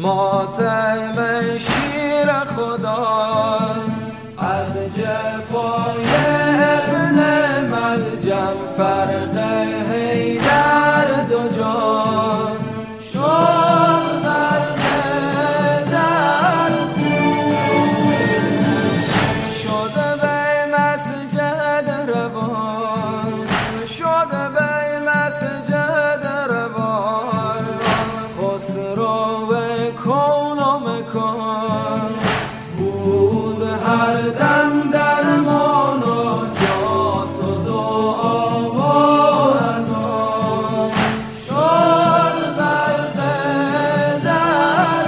ماتم شیر خداست از جفای ابن ملجم فرق حیدر دو جان شد غرق در خون شده به مسجد روان شده به مسجد روان خسرو کون و مکان بود هر دم درمان و جات و دعا و اذان شد غرق در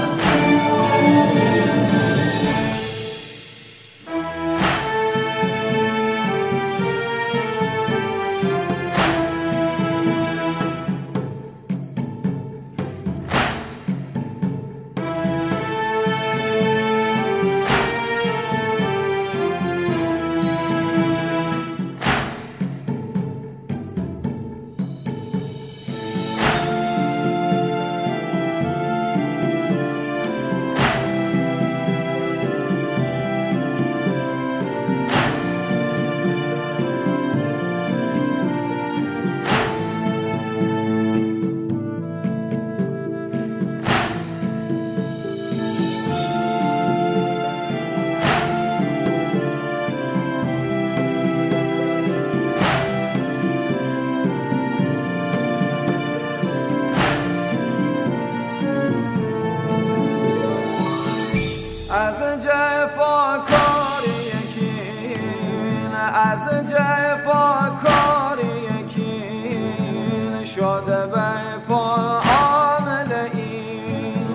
از جفاکاری کین از جفاکاری کین شده به پایان لعین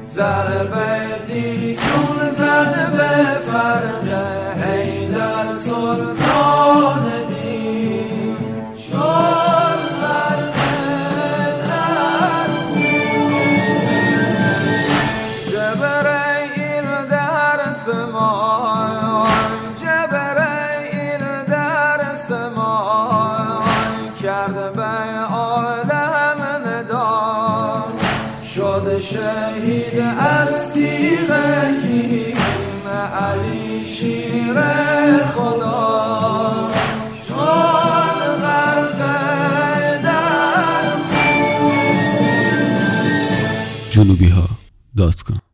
ضربتی چون زد به فرق حیدر سلطان دین شد غرق در خون جبرئیل جبرئیل در سمای کرد به عالم ندا شد شهید از تیغ کین علی شیر خدا شد غرق در خون جنوبیها.com